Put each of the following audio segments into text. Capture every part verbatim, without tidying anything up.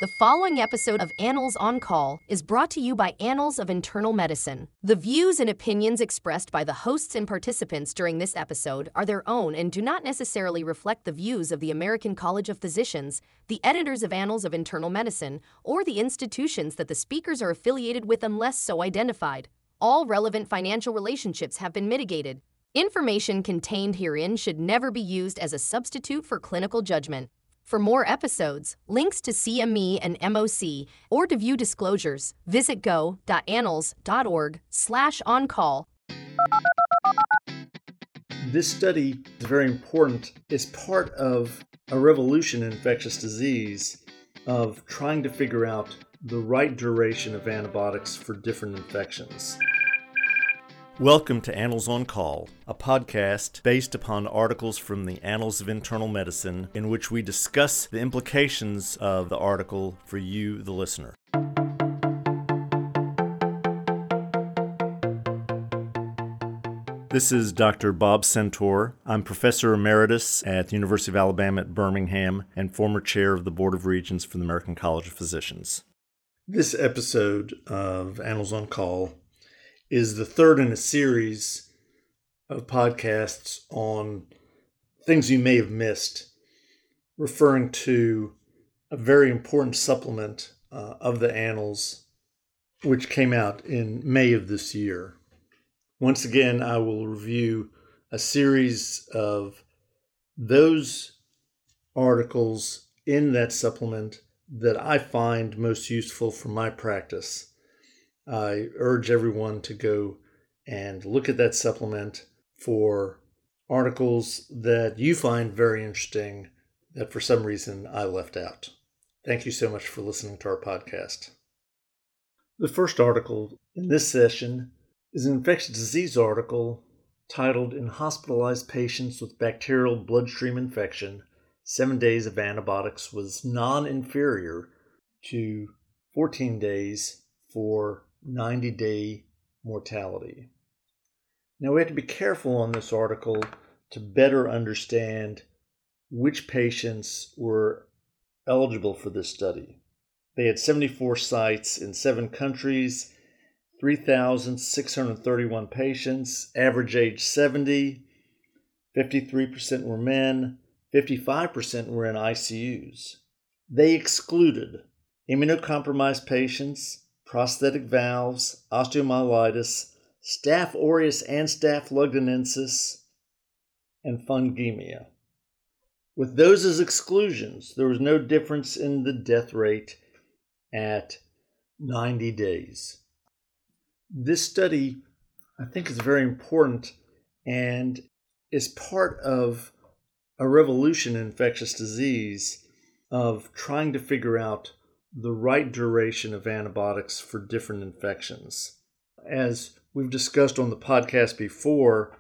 The following episode of Annals on Call is brought to you by Annals of Internal Medicine. The views and opinions expressed by the hosts and participants during this episode are their own and do not necessarily reflect the views of the American College of Physicians, the editors of Annals of Internal Medicine, or the institutions that the speakers are affiliated with unless so identified. All relevant financial relationships have been mitigated. Information contained herein should never be used as a substitute for clinical judgment. For more episodes, links to C M E and M O C, or to view disclosures, visit go.annals.org slash on-call. This study is very important. It's part of a revolution in infectious disease of trying to figure out the right duration of antibiotics for different infections. Welcome to Annals on Call, a podcast based upon articles from the Annals of Internal Medicine in which we discuss the implications of the article for you, the listener. This is Doctor Bob Centaur. I'm Professor Emeritus at the University of Alabama at Birmingham and former chair of the Board of Regents for the American College of Physicians. This episode of Annals on Call is the third in a series of podcasts on things you may have missed, referring to a very important supplement uh, of the Annals, which came out in May of this year. Once again, I will review a series of those articles in that supplement that I find most useful for my practice. I urge everyone to go and look at that supplement for articles that you find very interesting that for some reason I left out. Thank you so much for listening to our podcast. The first article in this session is an infectious disease article titled "In Hospitalized Patients with Bacterial Bloodstream Infection, Seven Days of Antibiotics was Non-Inferior to fourteen days for ninety-day mortality." Now, we have to be careful on this article to better understand which patients were eligible for this study. They had seventy-four sites in seven countries, three thousand six hundred thirty-one patients, average age seventy, fifty-three percent were men, fifty-five percent were in I C Us. They excluded immunocompromised patients, prosthetic valves, osteomyelitis, Staph aureus and Staph lugdunensis, and fungemia. With those as exclusions, there was no difference in the death rate at ninety days. This study, I think, is very important and is part of a revolution in infectious disease of trying to figure out the right duration of antibiotics for different infections. As we've discussed on the podcast before,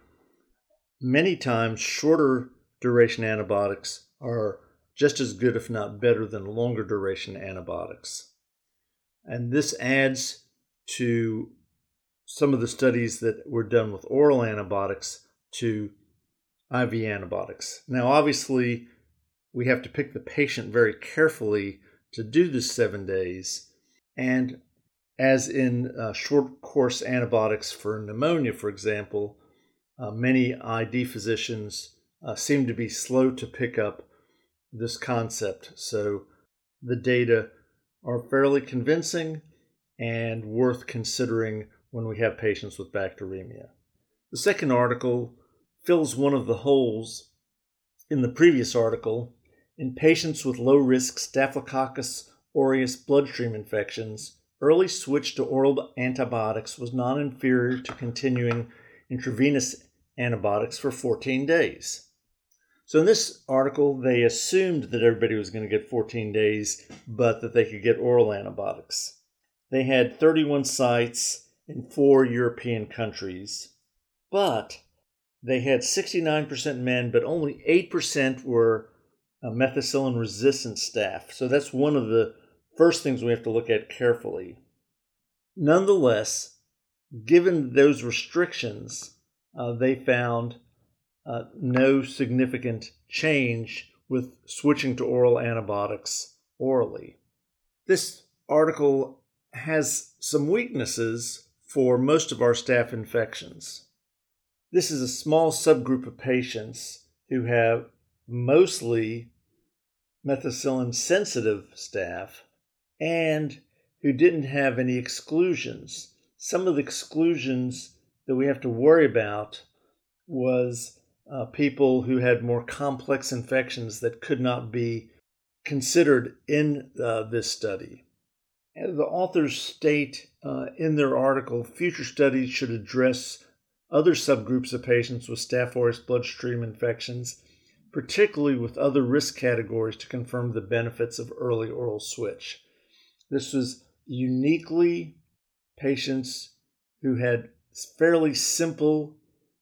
many times shorter duration antibiotics are just as good, if not better, than longer duration antibiotics. And this adds to some of the studies that were done with oral antibiotics to I V antibiotics. Now, obviously, we have to pick the patient very carefully to do this seven days. And as in uh, short course antibiotics for pneumonia, for example, uh, many I D physicians uh, seem to be slow to pick up this concept. So the data are fairly convincing and worth considering when we have patients with bacteremia. The second article fills one of the holes in the previous article. In patients with low-risk Staphylococcus aureus bloodstream infections, early switch to oral antibiotics was non-inferior to continuing intravenous antibiotics for fourteen days. So in this article, they assumed that everybody was going to get fourteen days, but that they could get oral antibiotics. They had thirty-one sites in four European countries, but they had sixty-nine percent men, but only eight percent were uh, methicillin-resistant staph. So that's one of the first things we have to look at carefully. Nonetheless, given those restrictions, uh, they found uh, no significant change with switching to oral antibiotics orally. This article has some weaknesses for most of our staph infections. This is a small subgroup of patients who have mostly methicillin-sensitive staph and who didn't have any exclusions. Some of the exclusions that we have to worry about was uh, people who had more complex infections that could not be considered in uh, this study. And the authors state uh, in their article, future studies should address other subgroups of patients with Staph aureus bloodstream infections, particularly with other risk categories, to confirm the benefits of early oral switch. This was uniquely patients who had fairly simple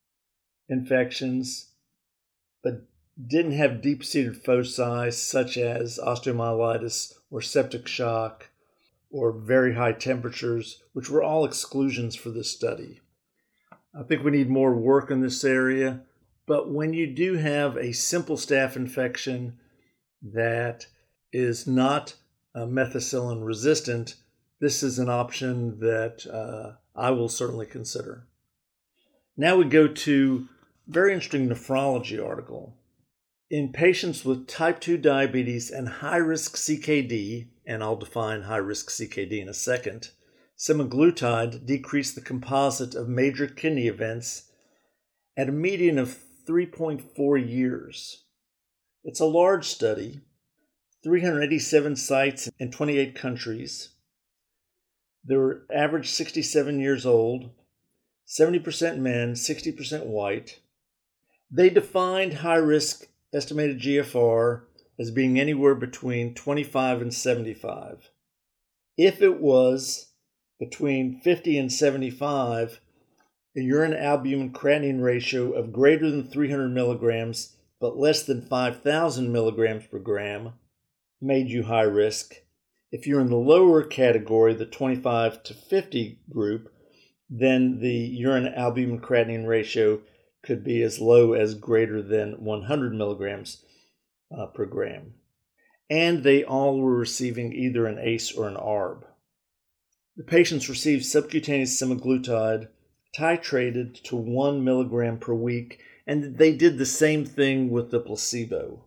infections, but didn't have deep-seated foci such as osteomyelitis or septic shock or very high temperatures, which were all exclusions for this study. I think we need more work in this area, but when you do have a simple staph infection that is not uh, methicillin resistant, this is an option that uh, I will certainly consider. Now we go to a very interesting nephrology article. In patients with type two diabetes and high-risk C K D, and I'll define high-risk C K D in a second, semaglutide decreased the composite of major kidney events at a median of three point four years. It's a large study, three hundred eighty-seven sites in twenty-eight countries. They were average sixty-seven years old, seventy percent men, sixty percent white. They defined high-risk estimated G F R as being anywhere between twenty-five and seventy-five. If it was between fifty and seventy-five, a urine albumin creatinine ratio of greater than three hundred milligrams but less than five thousand milligrams per gram made you high risk. If you're in the lower category, the twenty-five to fifty group, then the urine albumin creatinine ratio could be as low as greater than one hundred milligrams uh, per gram. And they all were receiving either an A C E or an A R B. The patients received subcutaneous semaglutide titrated to one milligram per week, and they did the same thing with the placebo.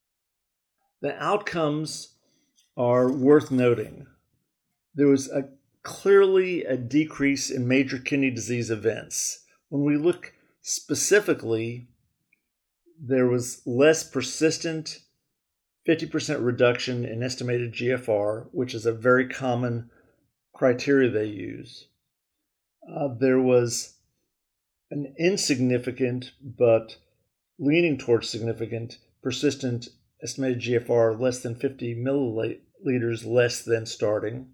The outcomes are worth noting. There was a clearly a decrease in major kidney disease events. When we look specifically, there was less persistent fifty percent reduction in estimated G F R, which is a very common criteria they use. Uh, there was an insignificant but leaning towards significant persistent estimated G F R less than fifty milliliters less than starting.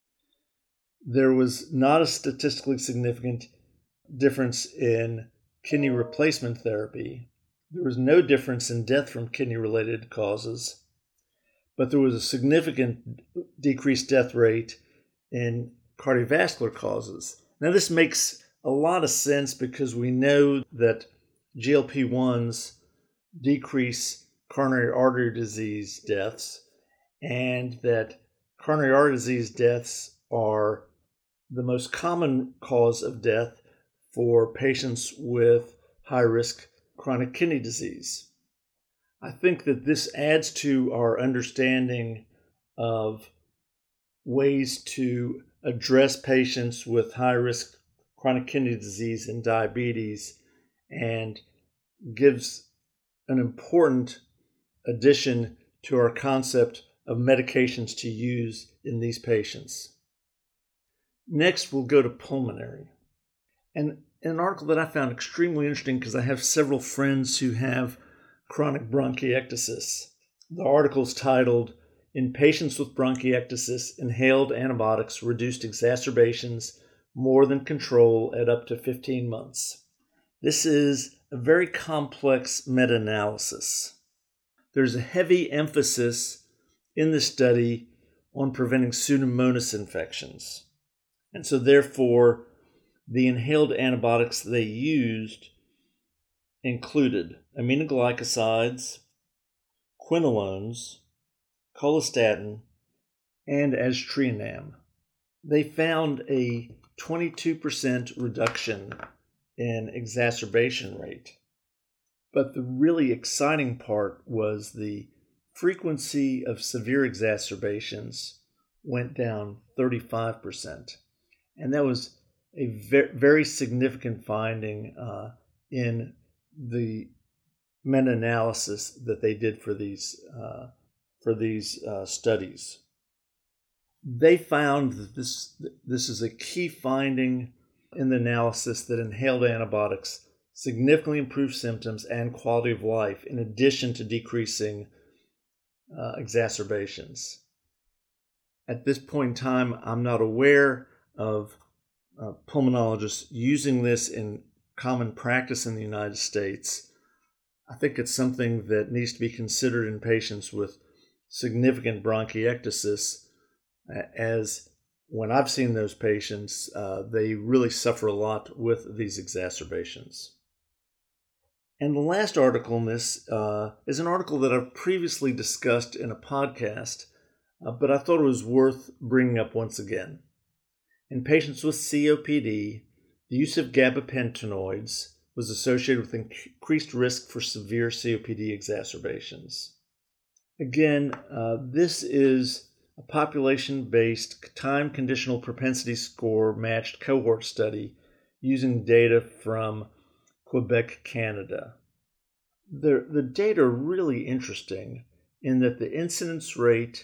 There was not a statistically significant difference in kidney replacement therapy. There was no difference in death from kidney-related causes, but there was a significant decreased death rate in cardiovascular causes. Now, this makes a lot of sense because we know that G L P ones decrease coronary artery disease deaths, and that coronary artery disease deaths are the most common cause of death for patients with high-risk chronic kidney disease. I think that this adds to our understanding of ways to address patients with high-risk chronic kidney disease and diabetes, and gives an important addition to our concept of medications to use in these patients. Next, we'll go to pulmonary. And an article that I found extremely interesting because I have several friends who have chronic bronchiectasis. The article is titled, "In Patients with Bronchiectasis, Inhaled Antibiotics Reduced Exacerbations More Than Control at Up to fifteen months. This is a very complex meta-analysis. There's a heavy emphasis in the study on preventing Pseudomonas infections. And so therefore, the inhaled antibiotics they used included aminoglycosides, quinolones, colistatin, and aztreonam. They found a twenty-two percent reduction in exacerbation rate. But the really exciting part was the frequency of severe exacerbations went down thirty-five percent. And that was a very, very significant finding uh, in the meta-analysis that they did for these, uh, for these uh, studies. They found that this, this is a key finding in the analysis, that inhaled antibiotics significantly improve symptoms and quality of life in addition to decreasing uh, exacerbations. At this point in time, I'm not aware of uh, pulmonologists using this in common practice in the United States. I think it's something that needs to be considered in patients with significant bronchiectasis, as when I've seen those patients, uh, they really suffer a lot with these exacerbations. And the last article in this uh, is an article that I've previously discussed in a podcast, uh, but I thought it was worth bringing up once again. In patients with C O P D, the use of gabapentinoids was associated with increased risk for severe C O P D exacerbations. Again, uh, this is a population-based time-conditional propensity score matched cohort study using data from Quebec, Canada. The, the data are really interesting in that the incidence rate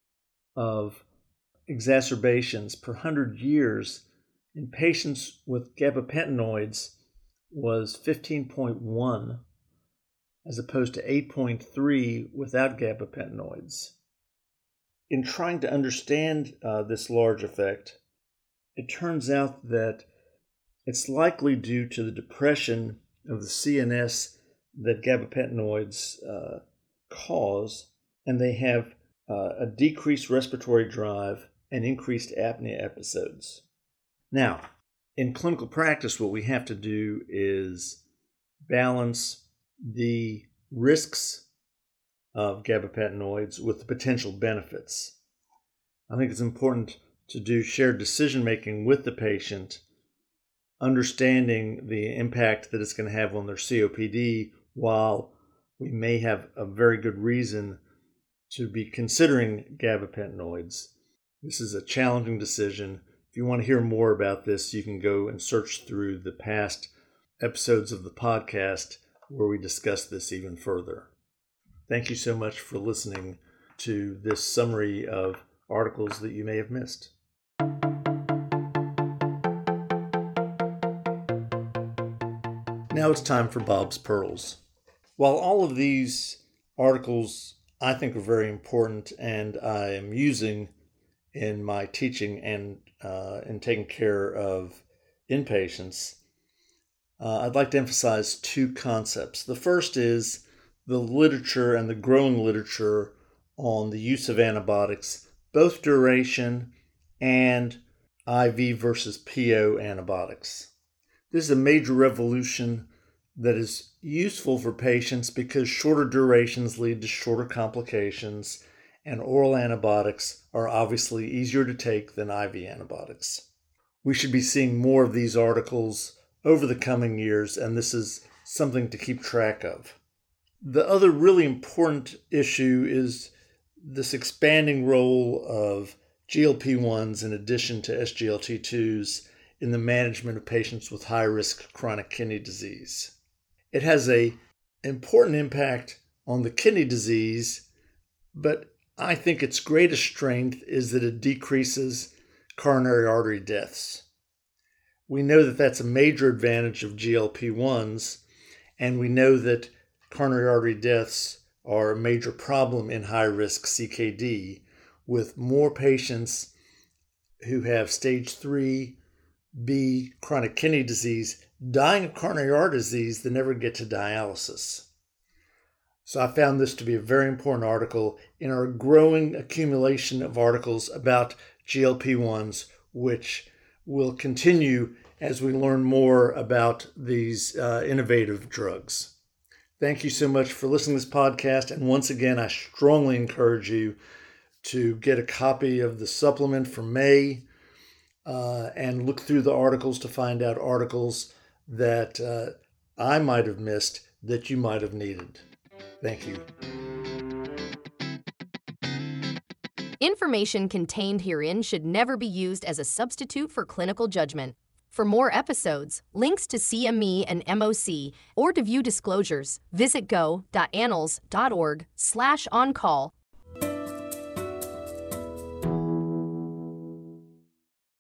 of exacerbations per one hundred years in patients with gabapentinoids was fifteen point one as opposed to eight point three without gabapentinoids. In trying to understand uh, this large effect, it turns out that it's likely due to the depression of the C N S that gabapentinoids uh, cause, and they have uh, a decreased respiratory drive and increased apnea episodes. Now, in clinical practice, what we have to do is balance the risks of gabapentinoids with the potential benefits. I think it's important to do shared decision-making with the patient, understanding the impact that it's going to have on their C O P D, while we may have a very good reason to be considering gabapentinoids. This is a challenging decision. If you want to hear more about this, you can go and search through the past episodes of the podcast where we discuss this even further. Thank you so much for listening to this summary of articles that you may have missed. Now it's time for Bob's Pearls. While all of these articles I think are very important and I am using in my teaching and uh, in taking care of inpatients, uh, I'd like to emphasize two concepts. The first is the literature and the growing literature on the use of antibiotics, both duration and I V versus P O antibiotics. This is a major revolution that is useful for patients because shorter durations lead to shorter complications, and oral antibiotics are obviously easier to take than I V antibiotics. We should be seeing more of these articles over the coming years, and this is something to keep track of. The other really important issue is this expanding role of G L P ones in addition to S G L T twos in the management of patients with high-risk chronic kidney disease. It has an important impact on the kidney disease, but I think its greatest strength is that it decreases coronary artery deaths. We know that that's a major advantage of G L P ones, and we know that coronary artery deaths are a major problem in high-risk C K D, with more patients who have stage three B chronic kidney disease dying of coronary artery disease than ever get to dialysis. So I found this to be a very important article in our growing accumulation of articles about G L P ones, which will continue as we learn more about these uh, innovative drugs. Thank you so much for listening to this podcast. And once again, I strongly encourage you, to get a copy of the supplement for May uh, and look through the articles to find out articles that uh, I might have missed that you might have needed. Thank you. Information contained herein should never be used as a substitute for clinical judgment. For more episodes, links to C M E and M O C, or to view disclosures, visit go dot annals dot org slash on call